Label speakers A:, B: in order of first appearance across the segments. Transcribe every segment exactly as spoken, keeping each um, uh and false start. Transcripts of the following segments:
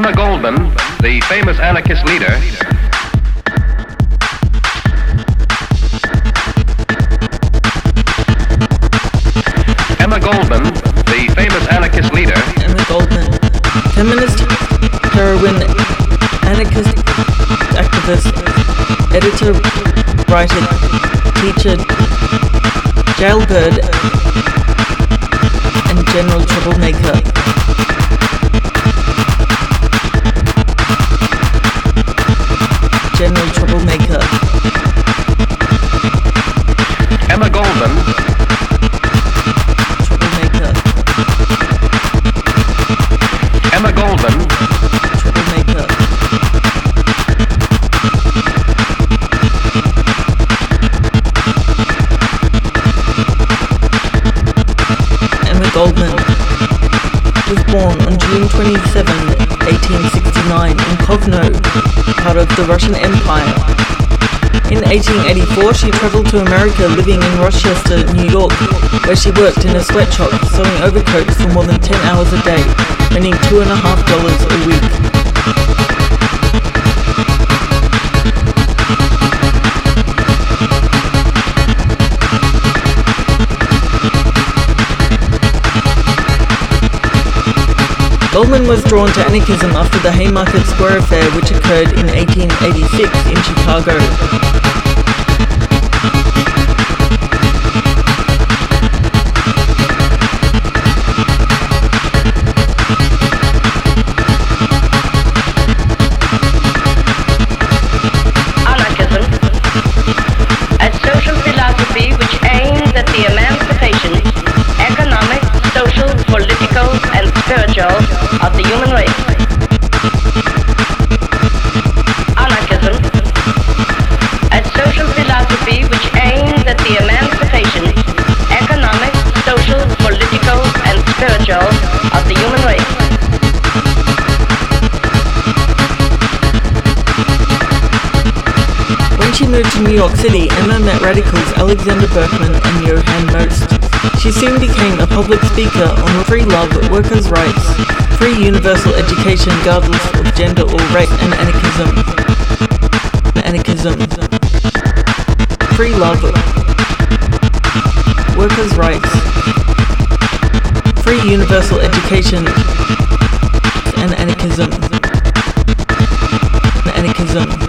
A: Emma Goldman, the famous anarchist leader, Emma Goldman, the famous anarchist leader,
B: Emma Goldman, feminist, heroine, anarchist, activist, editor, writer, teacher, jailbird, and general troublemaker. General troublemaker.
A: Emma Goldman,
B: troublemaker.
A: Emma Goldman,
B: troublemaker. Emma Goldman was born on June twenty-seventh, eighteen sixty-nine in Kovno, part of the Russian Empire. In eighteen eighty-four, she traveled to America, living in Rochester, New York, where she worked in a sweatshop sewing overcoats for more than ten hours a day, earning two and a half dollars a week. Goldman was drawn to anarchism after the Haymarket Square Affair, which occurred in eighteen eighty-six in Chicago.
C: Anarchism, a social philosophy which aims at the emancipation, economic, social, political, and spiritual of the human race. Anarchism, a social philosophy which aims at the emancipation, economic, social, political, and spiritual of the human race.
B: When she moved to New York City, Emma met radicals Alexander Berkman and Johann Most. She soon became a public speaker on free love, workers' rights, free universal education regardless of gender or race, and anarchism. Anarchism. Free love, workers' rights, free universal education, and anarchism. Anarchism.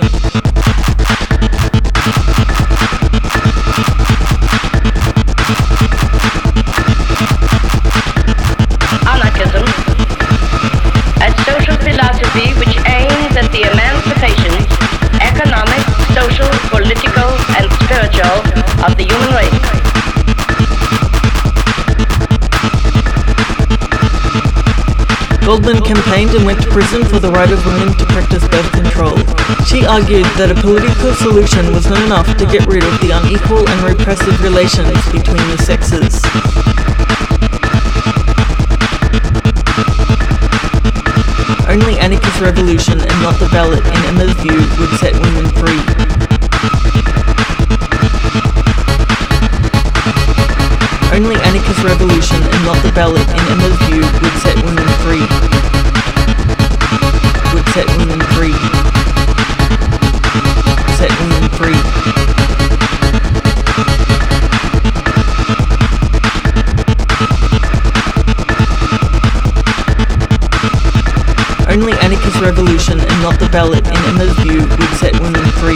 C: Anarchism, a social philosophy which aims at the emancipation, economic, social, political, and spiritual of the human race.
B: Goldman campaigned and went to prison for the right of women to practice birth control. She argued that a political solution was not enough to get rid of the unequal and repressive relations between the sexes. Only anarchist revolution and not the ballot, in Emma's view, would set women free. Only anarchist revolution and not the ballot, in Emma's view, would set women free. Would set women free. Set women free. Only anarchist revolution and not the ballot, in Emma's view, would set women free.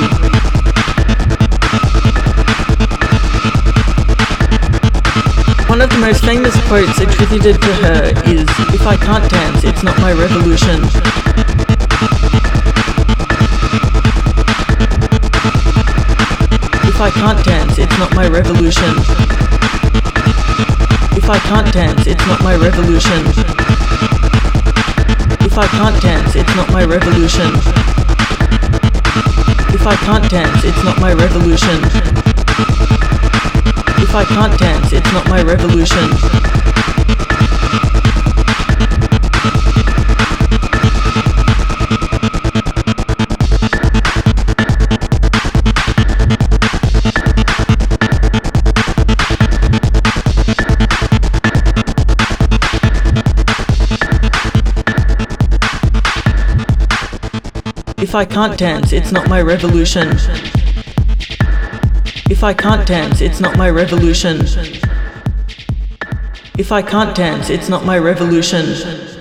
B: One of the most famous quotes attributed to her is, "If I can't dance, it's not my revolution." If I can't dance, it's not my revolution. If I can't dance, it's not my revolution. If I can't dance, it's not my revolution. If I can't dance, it's not my revolution. If I can't dance, it's not my revolution. If I can't dance, it's not my revolution. If I can't dance, it's not my revolution. If I can't dance, it's not my revolution.